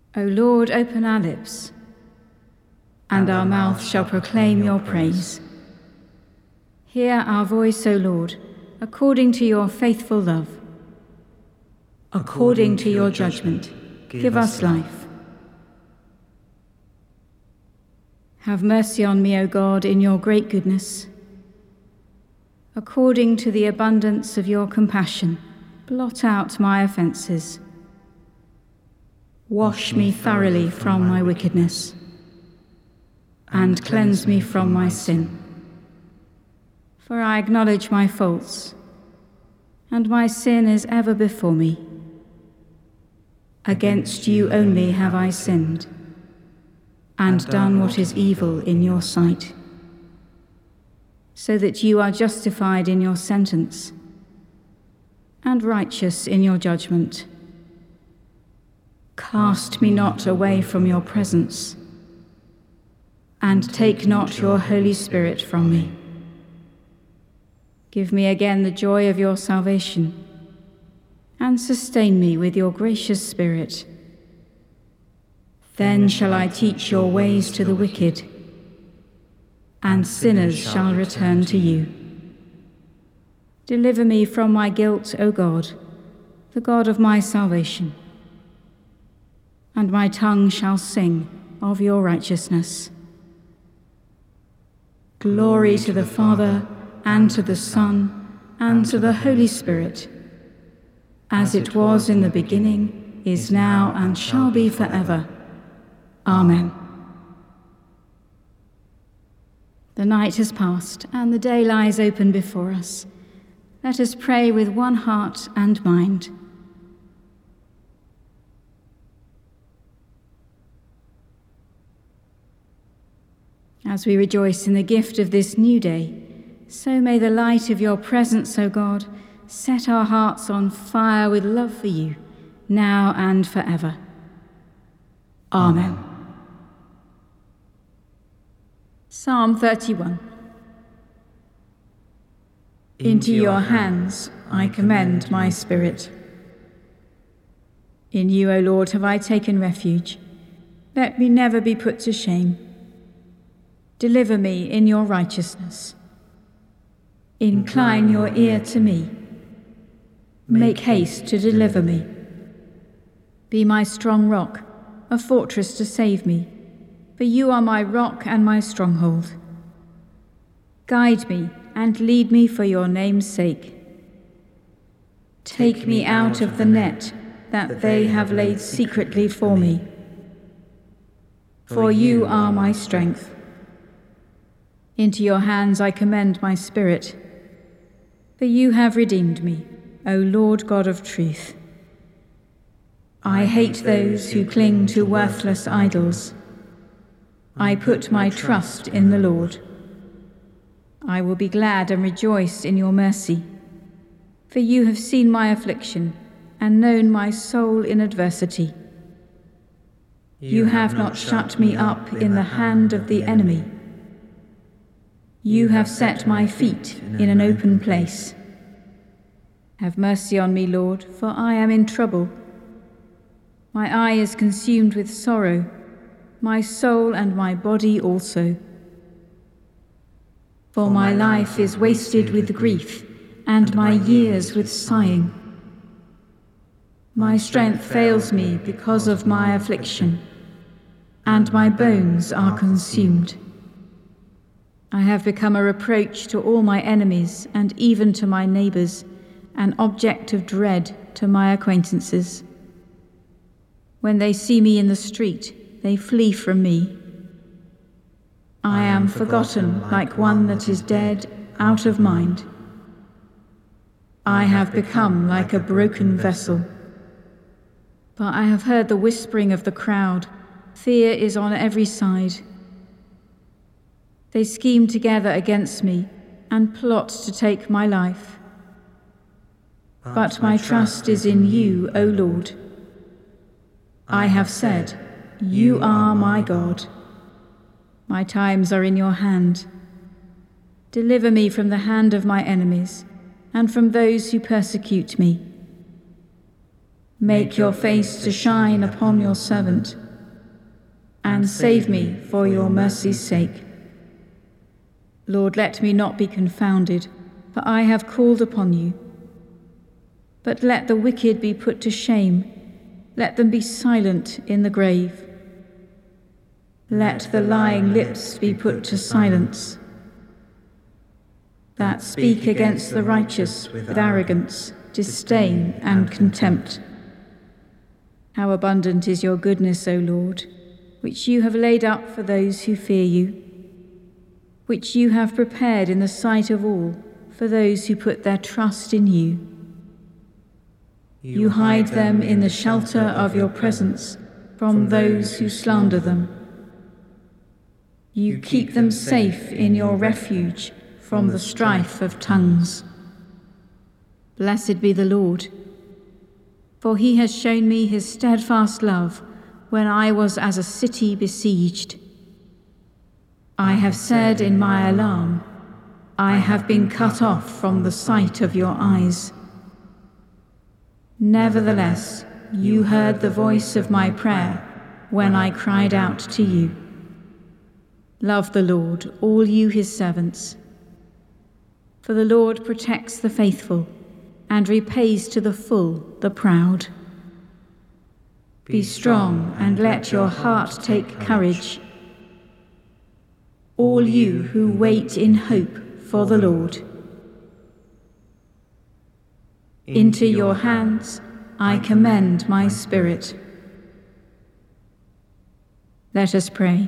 O Lord, open our lips, and our mouth shall proclaim your praise. Hear our voice, O Lord, according to your faithful love. According to your judgment, give us life. Have mercy on me, O God, in your great goodness. According to the abundance of your compassion, blot out my offences. Wash me thoroughly from my wickedness, and cleanse me from my sin. For I acknowledge my faults, and my sin is ever before me. Against you only have I sinned, and done what is evil in your sight, so that you are justified in your sentence, and righteous in your judgment. Cast me not away from your presence, and take not your Holy Spirit from me. Give me again the joy of your salvation, and sustain me with your gracious Spirit. Then shall I teach your ways to the wicked, and sinners shall return to you. Deliver me from my guilt, O God, the God of my salvation, and my tongue shall sing of your righteousness. Glory to the Father, and to the Son, and to the Holy Spirit, as it was in the beginning, is now, and shall be forever. Amen. The night has passed, and the day lies open before us. Let us pray with one heart and mind. As we rejoice in the gift of this new day, so may the light of your presence, O God, set our hearts on fire with love for you, now and forever. Amen. Psalm 31. Into your hands I commend my spirit. In you, O Lord, have I taken refuge. Let me never be put to shame. Deliver me in your righteousness. Incline your ear to me. Make haste to deliver me. Be my strong rock, a fortress to save me, for you are my rock and my stronghold. Guide me and lead me for your name's sake. Take me out of the net that they have laid secretly for me. For you are my strength. Into your hands I commend my spirit, for you have redeemed me, O Lord God of truth. I hate those who cling to worthless idols. I put my trust in the Lord. I will be glad and rejoice in your mercy, for you have seen my affliction and known my soul in adversity. You have not shut me up in the hand of the enemy. You have set my feet in an open place. Have mercy on me, Lord, for I am in trouble. My eye is consumed with sorrow, my soul and my body also. For my life is wasted with grief, and my years with sighing. My strength fails me because of my affliction, and my bones are consumed. I have become a reproach to all my enemies, and even to my neighbors, an object of dread to my acquaintances. When they see me in the street, they flee from me. I am forgotten like one that is dead, out of mind. I have become like a broken vessel. But I have heard the whispering of the crowd. Fear is on every side. They scheme together against me and plot to take my life. But my trust is in you, O Lord. I have said, you are my God. My times are in your hand. Deliver me from the hand of my enemies and from those who persecute me. Make your face to shine upon your servant, and save me for your mercy's sake. Lord, let me not be confounded, for I have called upon you. But let the wicked be put to shame, let them be silent in the grave. Let the lying lips be put to silence, that speak against the righteous with arrogance, disdain, and contempt. How abundant is your goodness, O Lord, which you have laid up for those who fear you, which you have prepared in the sight of all for those who put their trust in you. You hide them in the shelter of your presence from those who slander them. You keep them safe in your refuge from the strife of tongues. Blessed be the Lord, for he has shown me his steadfast love when I was as a city besieged. I have said in my alarm, I have been cut off from the sight of your eyes. Nevertheless, you heard the voice of my prayer when I cried out to you. Love the Lord, all you his servants. For the Lord protects the faithful and repays to the full the proud. Be strong and let your heart take courage, all you who wait in hope for the Lord. Into your hands I commend my spirit. Let us pray.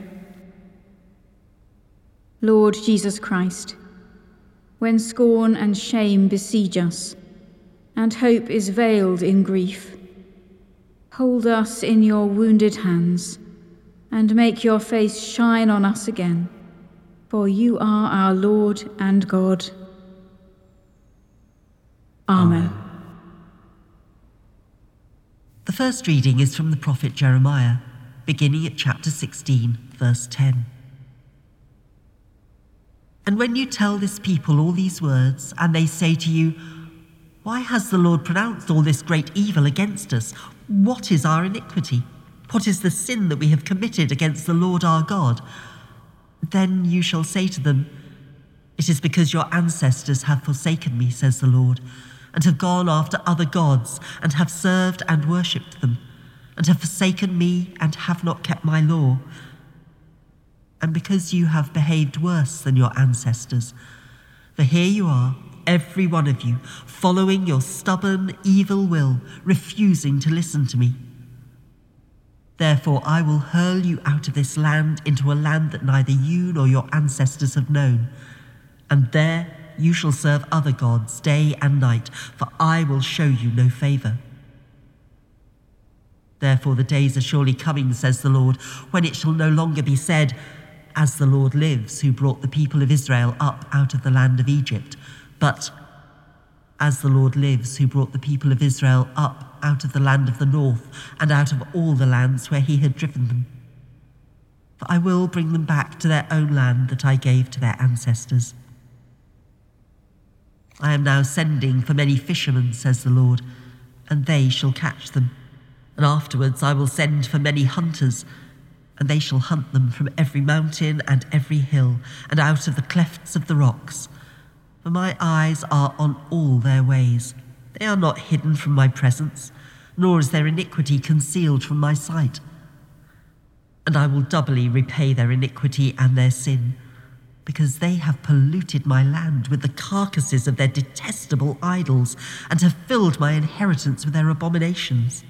Lord Jesus Christ, when scorn and shame besiege us, and hope is veiled in grief, hold us in your wounded hands, and make your face shine on us again, for you are our Lord and God. Amen. The first reading is from the prophet Jeremiah, beginning at chapter 16, verse 10. And when you tell this people all these words, and they say to you, why has the Lord pronounced all this great evil against us? What is our iniquity? What is the sin that we have committed against the Lord our God? Then you shall say to them, it is because your ancestors have forsaken me, says the Lord, and have gone after other gods, and have served and worshipped them, and have forsaken me and have not kept my law. And because you have behaved worse than your ancestors, for here you are, every one of you, following your stubborn, evil will, refusing to listen to me. Therefore I will hurl you out of this land into a land that neither you nor your ancestors have known, and there you shall serve other gods day and night, for I will show you no favor. Therefore the days are surely coming, says the Lord, when it shall no longer be said, as the Lord lives, who brought the people of Israel up out of the land of Egypt, but as the Lord lives, who brought the people of Israel up out of the land of the north, and out of all the lands where he had driven them. For I will bring them back to their own land that I gave to their ancestors. I am now sending for many fishermen, says the Lord, and they shall catch them. And afterwards I will send for many hunters, and they shall hunt them from every mountain and every hill, and out of the clefts of the rocks. For my eyes are on all their ways. They are not hidden from my presence, nor is their iniquity concealed from my sight. And I will doubly repay their iniquity and their sin, because they have polluted my land with the carcasses of their detestable idols, and have filled my inheritance with their abominations.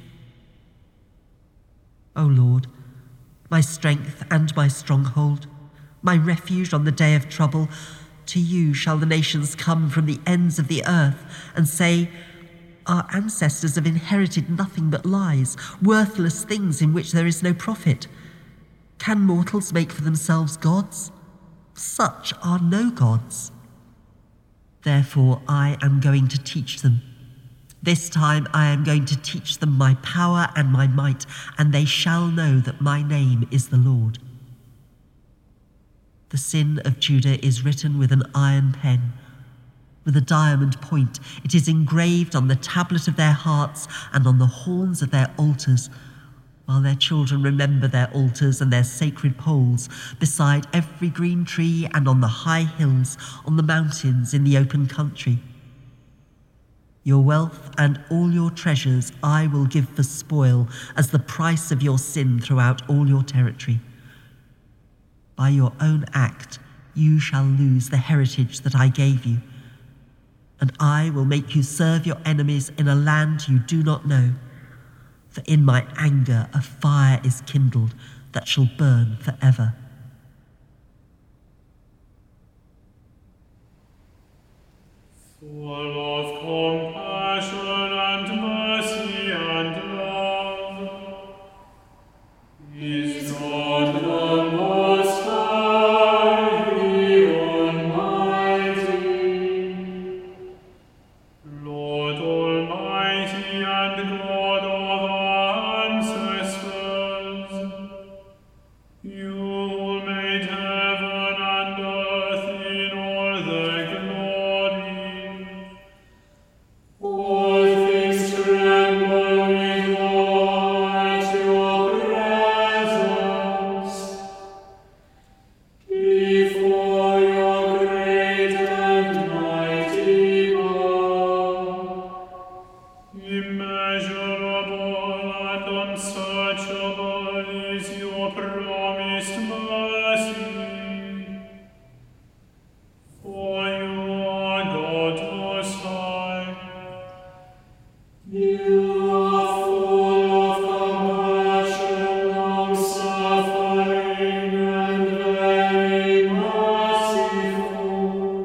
O Lord, my strength and my stronghold, my refuge on the day of trouble, to you shall the nations come from the ends of the earth and say, our ancestors have inherited nothing but lies, worthless things in which there is no profit. Can mortals make for themselves gods? Such are no gods. Therefore I am going to teach them. This time I am going to teach them my power and my might, and they shall know that my name is the Lord. The sin of Judah is written with an iron pen. With a diamond point, it is engraved on the tablet of their hearts and on the horns of their altars, while their children remember their altars and their sacred poles beside every green tree and on the high hills, on the mountains, in the open country. Your wealth and all your treasures I will give for spoil as the price of your sin throughout all your territory. By your own act you shall lose the heritage that I gave you, and I will make you serve your enemies in a land you do not know. For in my anger a fire is kindled that shall burn forever. Full of compassion and mercy and love, is God the Most High, the Almighty. Lord Almighty and God of our ancestors, you who made heaven and earth in all their glory, all things tremble with awe at your presence, before your great and mighty power. Immeasurable and unsearchable is your promised mercy, for you are God Most High. You are full of compassion, long-suffering, and very merciful,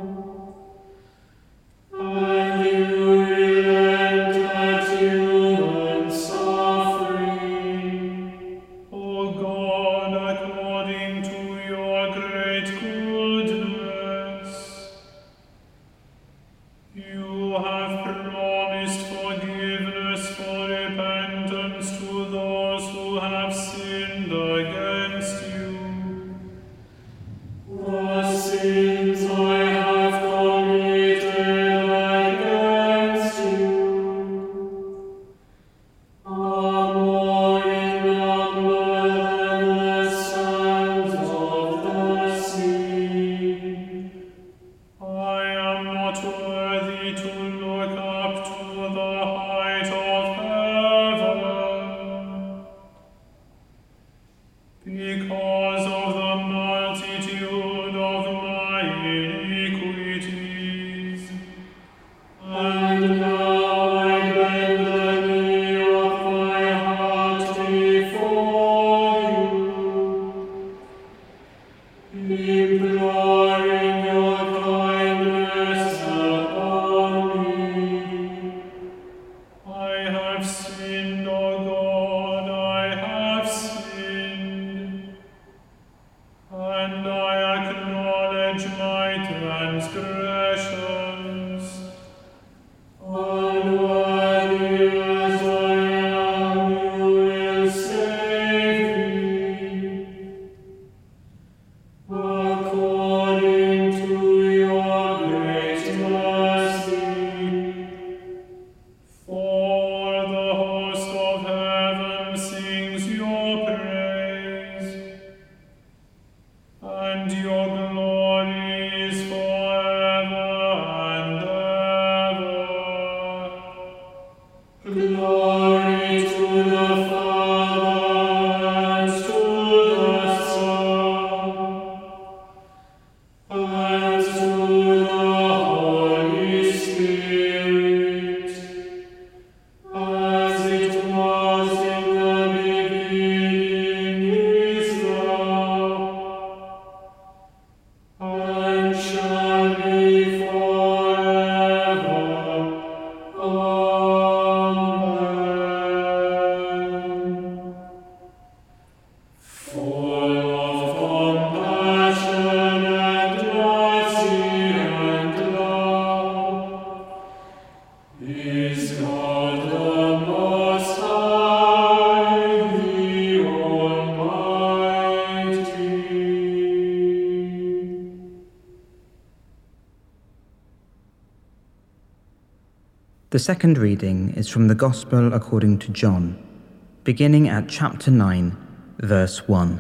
and you relent at human suffering. O God, according to your great goodness, you have promised forgiveness for repentance to those who have sinned against you. The sins I have committed against you are more in number than the sands of the sea. I am not worthy to look up to the height of heaven, because of the multitude of my iniquities. And now I bend the knee of my heart before you, imploring your kindness upon me. I have sinned, O God, I have sinned. The second reading is from the Gospel according to John, beginning at chapter 9, verse 1.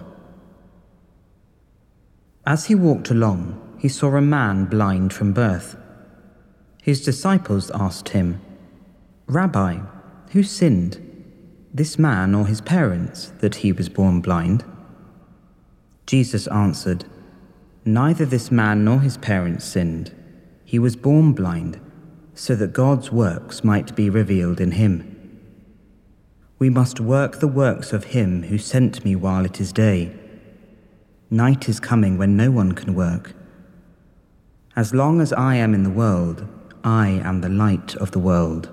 As he walked along, he saw a man blind from birth. His disciples asked him, "Rabbi, who sinned, this man or his parents, that he was born blind?" Jesus answered, "Neither this man nor his parents sinned. He was born blind, so that God's works might be revealed in him. We must work the works of him who sent me while it is day. Night is coming when no one can work. As long as I am in the world, I am the light of the world."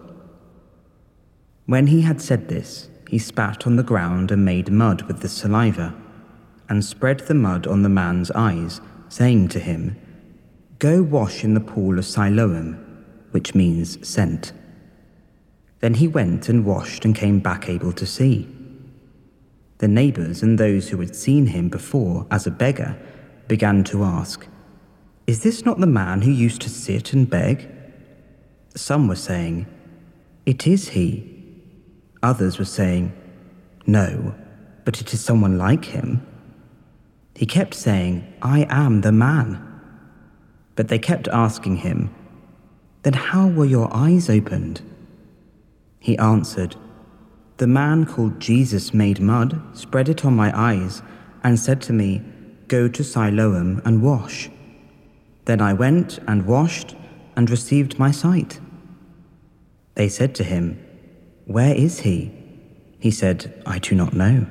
When he had said this, he spat on the ground and made mud with the saliva, and spread the mud on the man's eyes, saying to him, "Go wash in the pool of Siloam," which means sent. Then he went and washed and came back able to see. The neighbors and those who had seen him before as a beggar began to ask, "Is this not the man who used to sit and beg?" Some were saying, "It is he." Others were saying, "No, but it is someone like him." He kept saying, "I am the man." But they kept asking him, "Then how were your eyes opened?" He answered, "The man called Jesus made mud, spread it on my eyes, and said to me, 'Go to Siloam and wash.' Then I went and washed and received my sight." They said to him, "Where is he?" He said, "I do not know."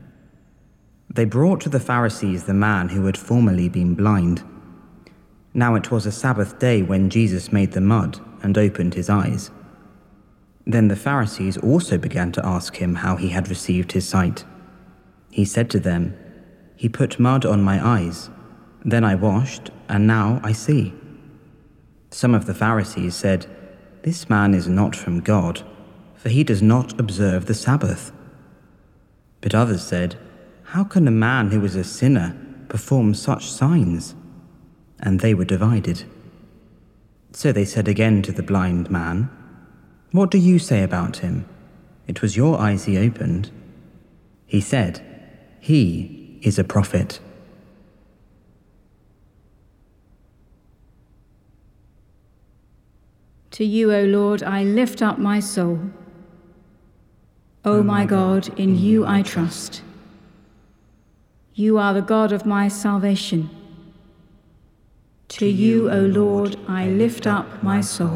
They brought to the Pharisees the man who had formerly been blind. Now it was a Sabbath day when Jesus made the mud and opened his eyes. Then the Pharisees also began to ask him how he had received his sight. He said to them, "He put mud on my eyes. Then I washed, and now I see." Some of the Pharisees said, "This man is not from God, for he does not observe the Sabbath." But others said, "How can a man who is a sinner perform such signs?" And they were divided. So they said again to the blind man, "What do you say about him? It was your eyes he opened." He said, "He is a prophet." To you, O Lord, I lift up my soul. O my God, in you I trust. You are the God of my salvation. To you, O Lord, I lift up my soul.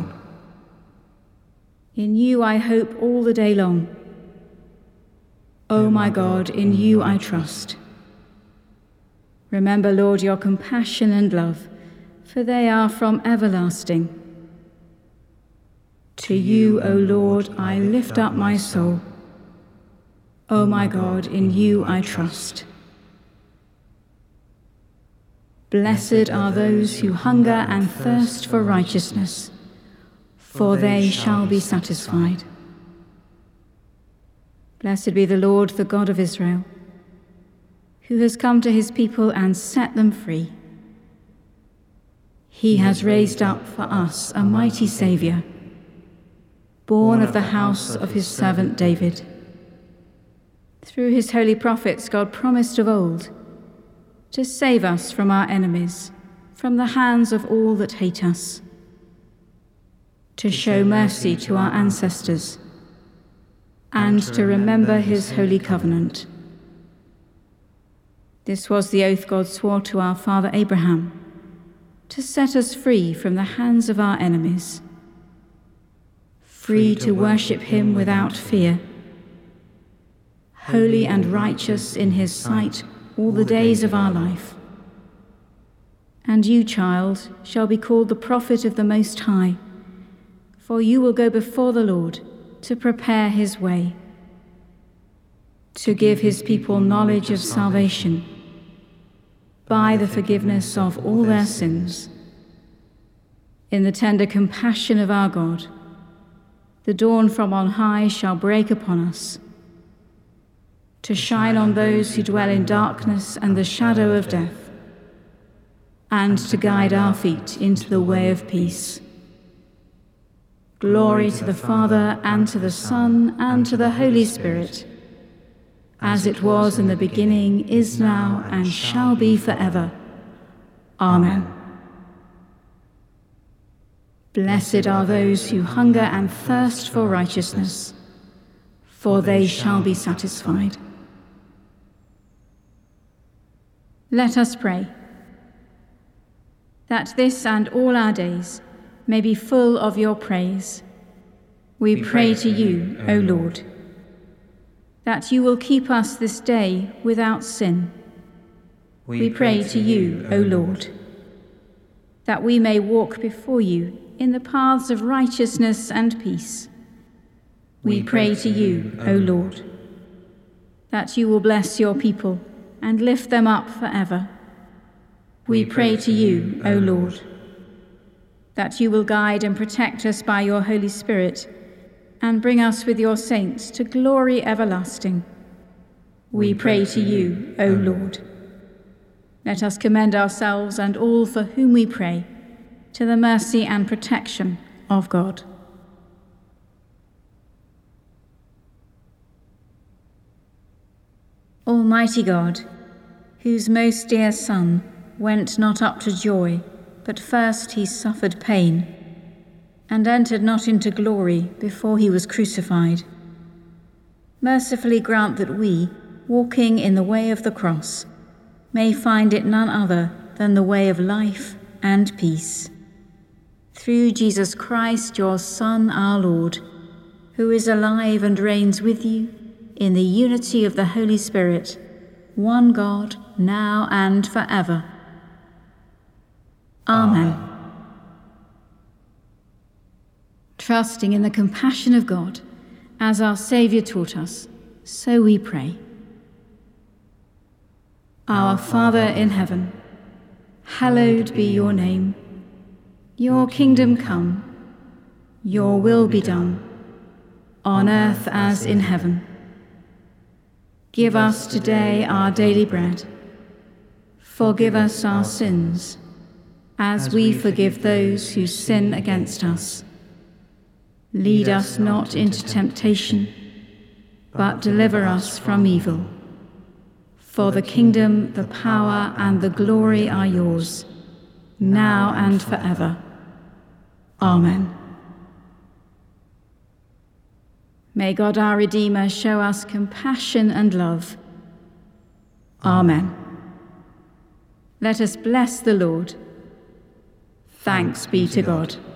In you I hope all the day long. O my God, in you I trust. Remember, Lord, your compassion and love, for they are from everlasting. To you, O Lord, I lift up my soul. O my God, in you I trust. Blessed are those who hunger and thirst for righteousness, for they shall be satisfied. Blessed be the Lord, the God of Israel, who has come to his people and set them free. He has raised up for us a mighty Saviour, born of the house of his servant David. Through his holy prophets, God promised of old to save us from our enemies, from the hands of all that hate us, to show mercy to our ancestors, and to remember his holy covenant. This was the oath God swore to our father Abraham, to set us free from the hands of our enemies, free to worship him without fear, holy and righteous in his sight all the days of our life. And you, child, shall be called the prophet of the Most High, for you will go before the Lord to prepare his way, to give his people knowledge of salvation by the forgiveness of all their sins. In the tender compassion of our God, the dawn from on high shall break upon us, to shine on those who dwell in darkness and the shadow of death, and to guide our feet into the way of peace. Glory to the Father, and to the Son, and to the Holy Spirit, as it was in the beginning, is now, and shall be forever. Amen. Blessed are those who hunger and thirst for righteousness, for they shall be satisfied. Let us pray. That this and all our days may be full of your praise, we pray to you, O Lord, that you will keep us this day without sin. We pray to you, O Lord, that we may walk before you in the paths of righteousness and peace. We pray to you, O Lord, that you will bless your people and lift them up forever. We pray to you, O Lord, that you will guide and protect us by your Holy Spirit and bring us with your saints to glory everlasting. We pray to you, O Lord. Let us commend ourselves and all for whom we pray to the mercy and protection of God. Almighty God, whose most dear Son went not up to joy, but first he suffered pain, and entered not into glory before he was crucified, mercifully grant that we, walking in the way of the cross, may find it none other than the way of life and peace. Through Jesus Christ, your Son, our Lord, who is alive and reigns with you in the unity of the Holy Spirit, one God, now and forever. Amen. Trusting in the compassion of God, as our Saviour taught us, so we pray. Our Father in heaven, hallowed be your name. Your kingdom come, your will be done, on earth as in heaven. Give us today our daily bread. Forgive us our sins, as we forgive those who sin against us. Lead us not into temptation, but deliver us from evil. For the kingdom, the power, and the glory are yours, now and forever. Amen. May God our Redeemer show us compassion and love. Amen. Let us bless the Lord. Thanks be to God.